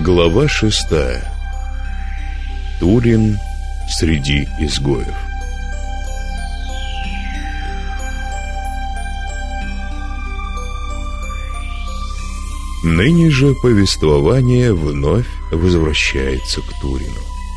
Глава 6. Турин среди изгоев. Ныне же повествование вновь возвращается к Турину.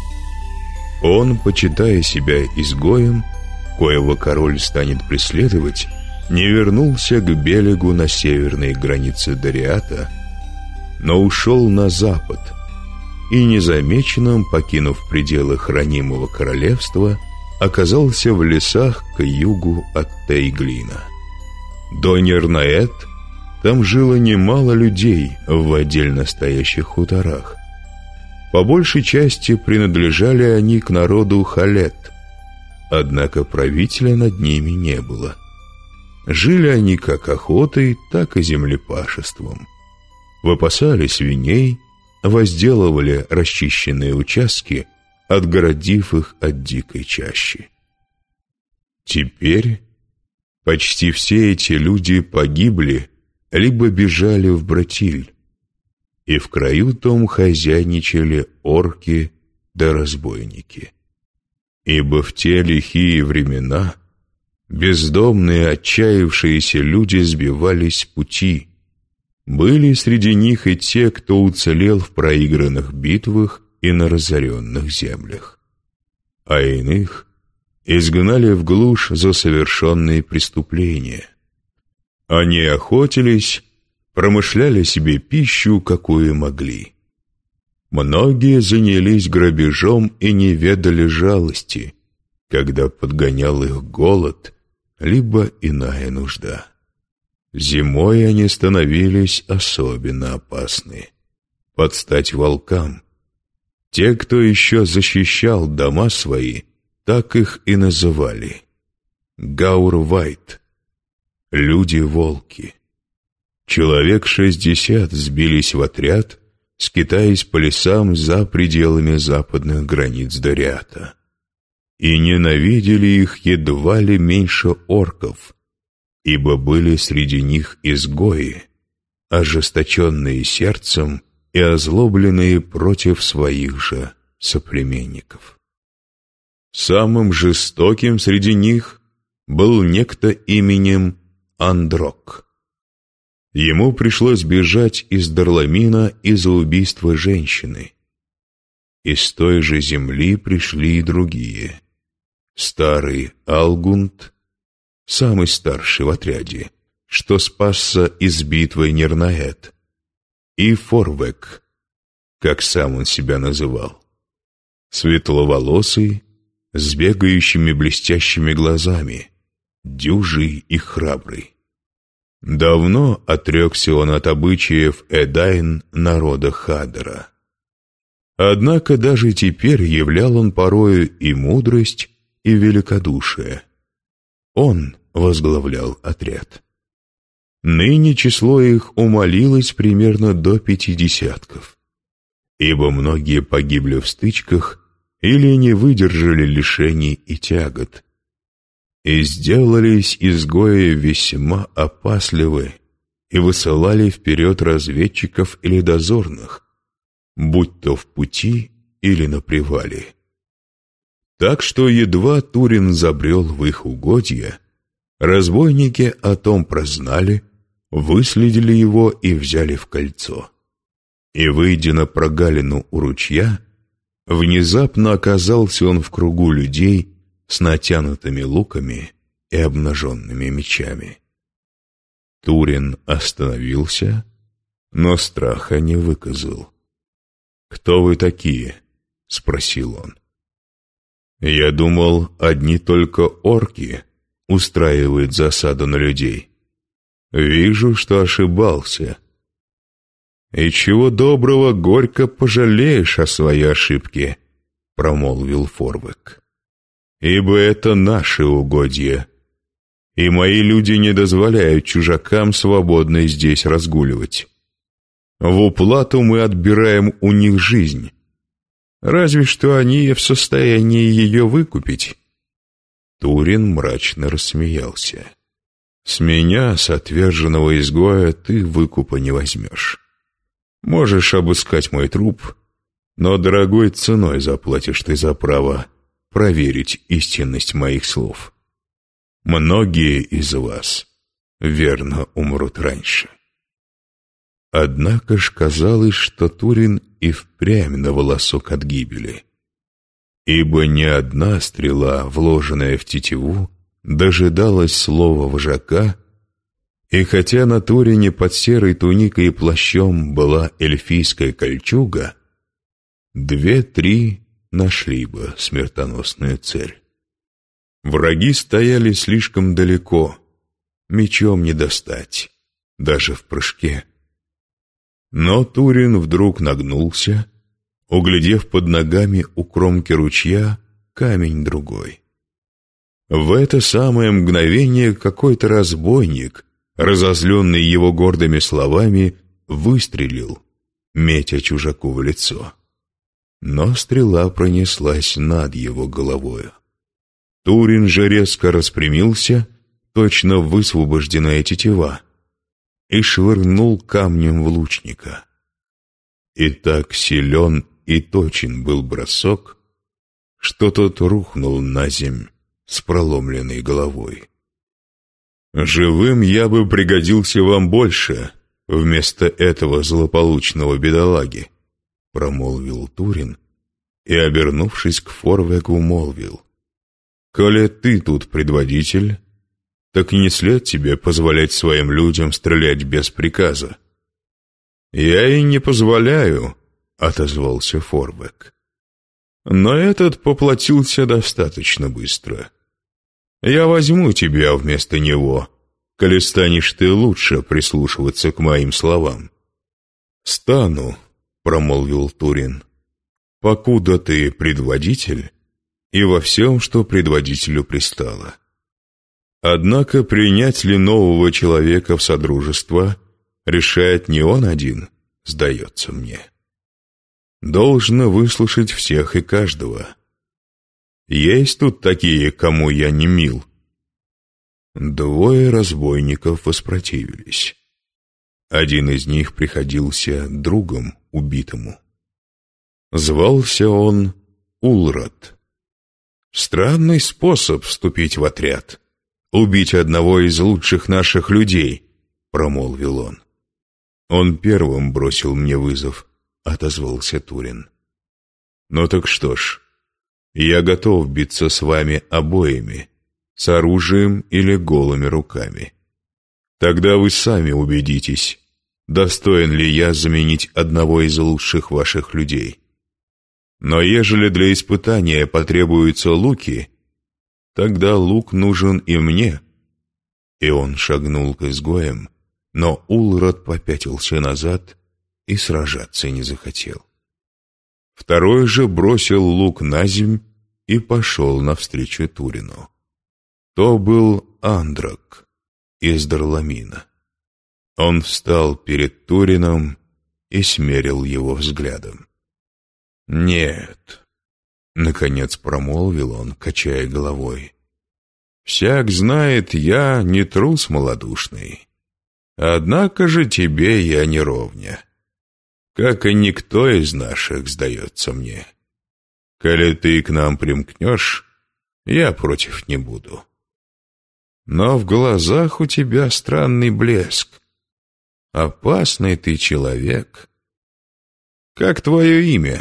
Он, почитая себя изгоем, коего король станет преследовать, не вернулся к Белегу на северной границе Дариата, но ушел на запад и, незамеченным, покинув пределы хранимого королевства, оказался в лесах к югу от Тейглина. До Нернаэт там жило немало людей в отдельно стоящих хуторах. По большей части принадлежали они к народу Халет, однако правителя над ними не было. Жили они как охотой, так и землепашеством. Выпасали свиней, возделывали расчищенные участки, отгородив их от дикой чащи. Теперь почти все эти люди погибли, либо бежали в Братиль, и в краю том хозяйничали орки да разбойники. Ибо в те лихие времена бездомные отчаявшиеся люди сбивались с пути. Были среди них и те, кто уцелел в проигранных битвах и на разоренных землях. А иных изгнали в глушь за совершенные преступления. Они охотились, промышляли себе пищу, какую могли. Многие занялись грабежом и не ведали жалости, когда подгонял их голод, либо иная нужда. Зимой они становились особенно опасны, под стать волкам. Те, кто еще защищал дома свои, так их и называли — Гаурвайт, люди-волки. Человек 60 сбились в отряд, скитаясь по лесам за пределами западных границ Дариата. И ненавидели их едва ли меньше орков, ибо были среди них изгои, ожесточенные сердцем и озлобленные против своих же соплеменников. Самым жестоким среди них был некто именем Андрок. Ему пришлось бежать из Дарламина из-за убийства женщины. Из той же земли пришли и другие. Старый Алгунд, самый старший в отряде, что спасся из битвы Нернаэт, и Форвек, как сам он себя называл, светловолосый, с бегающими блестящими глазами, дюжий и храбрый. Давно отрекся он от обычаев Эдайн народа Хадера. Однако даже теперь являл он порою и мудрость, и великодушие. Он возглавлял отряд. Ныне число их умалилось примерно до 50, ибо многие погибли в стычках или не выдержали лишений и тягот, и сделались изгои весьма опасливы и высылали вперед разведчиков или дозорных, будь то в пути или на привале. Так что едва Турин забрел в их угодья, разбойники о том прознали, выследили его и взяли в кольцо. И, выйдя на прогалину у ручья, внезапно оказался он в кругу людей с натянутыми луками и обнаженными мечами. Турин остановился, но страха не выказал. «Кто вы такие?» — спросил он. «Я думал, одни только орки устраивают засаду на людей. Вижу, что ошибался. И чего доброго горько пожалеешь о своей ошибке», — промолвил Форвек. «Ибо это наши угодья, и мои люди не дозволяют чужакам свободно здесь разгуливать. В уплату мы отбираем у них жизнь. Разве что они в состоянии ее выкупить». Турин мрачно рассмеялся. «С меня, с отверженного изгоя, ты выкупа не возьмешь. Можешь обыскать мой труп, но дорогой ценой заплатишь ты за право проверить истинность моих слов. Многие из вас верно умрут раньше». Однако ж казалось, что Турин и впрямь на волосок от гибели, ибо ни одна стрела, вложенная в тетиву, дожидалась слова вожака, и хотя на Турине под серой туникой и плащом была эльфийская кольчуга, 2-3 нашли бы смертоносную цель. Враги стояли слишком далеко, мечом не достать, даже в прыжке. Но Турин вдруг нагнулся, углядев под ногами у кромки ручья камень другой. В это самое мгновение какой-то разбойник, разозленный его гордыми словами, выстрелил, метя чужаку в лицо. Но стрела пронеслась над его головою. Турин же резко распрямился, точно высвобожденная тетива, и швырнул камнем в лучника. И так силен и точен был бросок, что тот рухнул на земь с проломленной головой. «Живым я бы пригодился вам больше вместо этого злополучного бедолаги», — промолвил Турин и, обернувшись к Форвегу, молвил: «Коли ты тут предводитель, так не след тебе позволять своим людям стрелять без приказа». «Я и не позволяю», — отозвался Форвег. «Но этот поплатился достаточно быстро. Я возьму тебя вместо него, коли станешь ты лучше прислушиваться к моим словам». «Стану», — промолвил Турин, — «покуда ты предводитель и во всем, что предводителю пристало. Однако принять ли нового человека в содружество решает не он один, сдается мне. Должно выслушать всех и каждого. Есть тут такие, кому я не мил». 2 разбойников воспротивились. Один из них приходился другом убитому. Звался он Улрод. «Странный способ вступить в отряд, убить одного из лучших наших людей», — промолвил он. «Он первым бросил мне вызов», — отозвался Турин. «Ну так что ж, я готов биться с вами обоими, с оружием или голыми руками. Тогда вы сами убедитесь, достоин ли я заменить одного из лучших ваших людей. Но ежели для испытания потребуются луки, тогда лук нужен и мне». И он шагнул к изгоям, но Улрод попятился назад и сражаться не захотел. Второй же бросил лук на земь и пошел навстречу Турину. То был Андрак из Дарламина. Он встал перед Турином и смерил его взглядом. «Нет», — наконец промолвил он, качая головой, — «всяк знает, я не трус малодушный. Однако же тебе я не ровня, как и никто из наших, сдается мне. Коли ты к нам примкнешь, я против не буду. Но в глазах у тебя странный блеск. Опасный ты человек. Как твое имя?»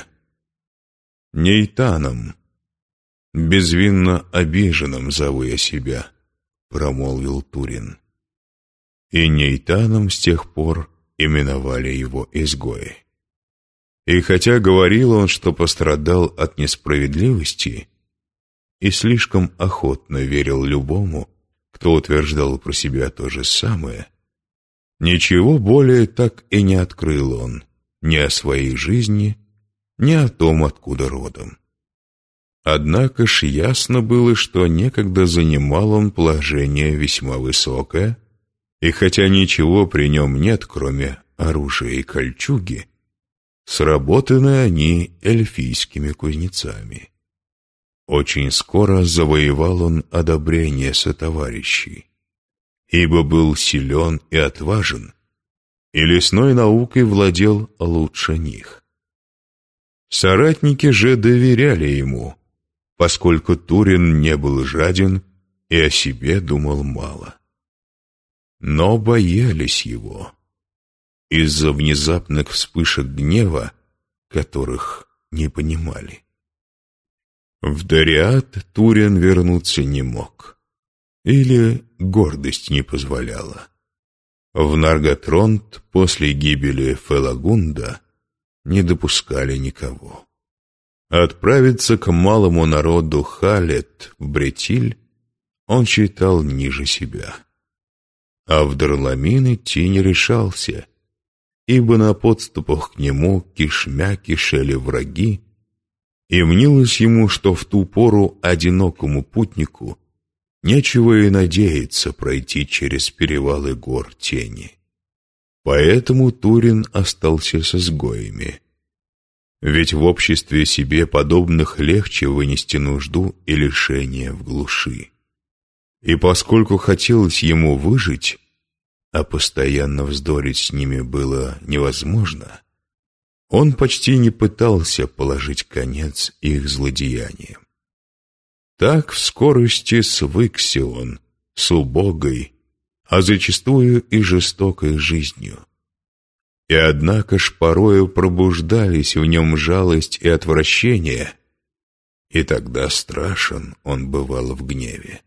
«Нейтаном, безвинно обиженным зову я себя», — промолвил Турин. И Нейтаном с тех пор именовали его изгои. И хотя говорил он, что пострадал от несправедливости, и слишком охотно верил любому, кто утверждал про себя то же самое, ничего более так и не открыл он ни о своей жизни, ни о том, откуда родом. Однако ж ясно было, что некогда занимал он положение весьма высокое, и хотя ничего при нем нет, кроме оружия и кольчуги, сработаны они эльфийскими кузнецами. Очень скоро завоевал он одобрение сотоварищей, ибо был силен и отважен, и лесной наукой владел лучше них. Соратники же доверяли ему, поскольку Турин не был жаден и о себе думал мало. Но боялись его из-за внезапных вспышек гнева, которых не понимали. В Дариат Турин вернуться не мог, или гордость не позволяла. В Нарготронт после гибели Фелагунда не допускали никого. Отправиться к малому народу Халет в Бретиль он считал ниже себя. А в Дарламин идти не решался, ибо на подступах к нему кишмя кишели враги, и мнилось ему, что в ту пору одинокому путнику нечего и надеяться пройти через перевалы гор тени. Поэтому Турин остался с изгоями. Ведь в обществе себе подобных легче вынести нужду и лишение в глуши. И поскольку хотелось ему выжить, а постоянно вздорить с ними было невозможно, он почти не пытался положить конец их злодеяниям. Так в скорости свыкся он с убогой, а зачастую и жестокой жизнью. И однако ж порою пробуждались в нем жалость и отвращение, и тогда страшен он бывал в гневе.